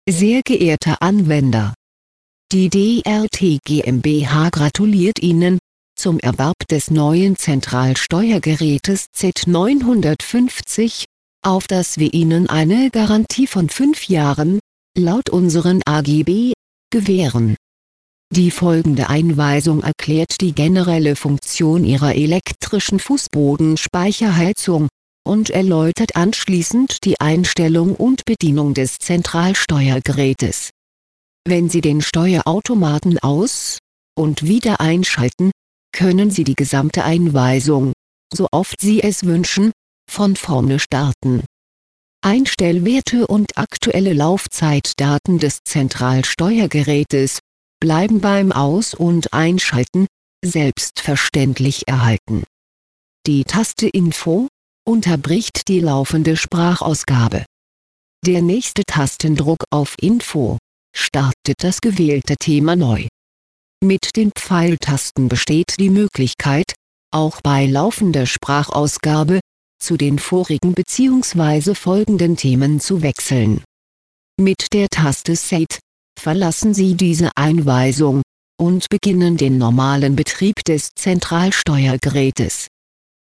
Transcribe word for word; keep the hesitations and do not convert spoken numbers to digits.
Sehr geehrter Anwender! Die D R T GmbH gratuliert Ihnen zum Erwerb des neuen Zentralsteuergerätes Z neunhundertfünfzig, auf das wir Ihnen eine Garantie von fünf Jahren, laut unseren A G B, gewähren. Die folgende Einweisung erklärt die generelle Funktion Ihrer elektrischen Fußbodenspeicherheizung und erläutert anschließend die Einstellung und Bedienung des Zentralsteuergerätes. Wenn Sie den Steuerautomaten aus- und wieder einschalten, können Sie die gesamte Einweisung, so oft Sie es wünschen, von vorne starten. Einstellwerte und aktuelle Laufzeitdaten des Zentralsteuergerätes bleiben beim Aus- und Einschalten selbstverständlich erhalten. Die Taste Info unterbricht die laufende Sprachausgabe. Der nächste Tastendruck auf Info startet das gewählte Thema neu. Mit den Pfeiltasten besteht die Möglichkeit, auch bei laufender Sprachausgabe, zu den vorigen bzw. folgenden Themen zu wechseln. Mit der Taste Set verlassen Sie diese Einweisung und beginnen den normalen Betrieb des Zentralsteuergerätes.